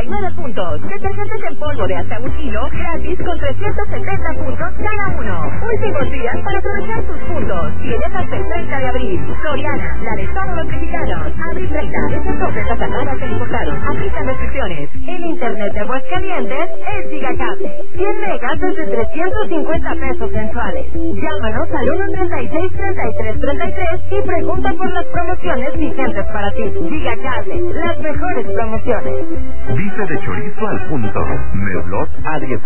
99 puntos. Detergentes en polvo de hasta 1 kilo, gratis con 370 puntos cada uno. Últimos días para aprovechar tus puntos. Tienes hasta el 30 de abril. Soriana, la de todos los mexicanos. Abril 30, excepto las tasadas e importados. Aplican restricciones. El internet de Aguascalientes es Gigacable. 100 megas desde 350 pesos mensuales. Llámanos al 136-3333 y pregunta por las promociones vigentes para ti. Gigacable, las mejores promociones. Bife de chorizo al punto. Meblot a 10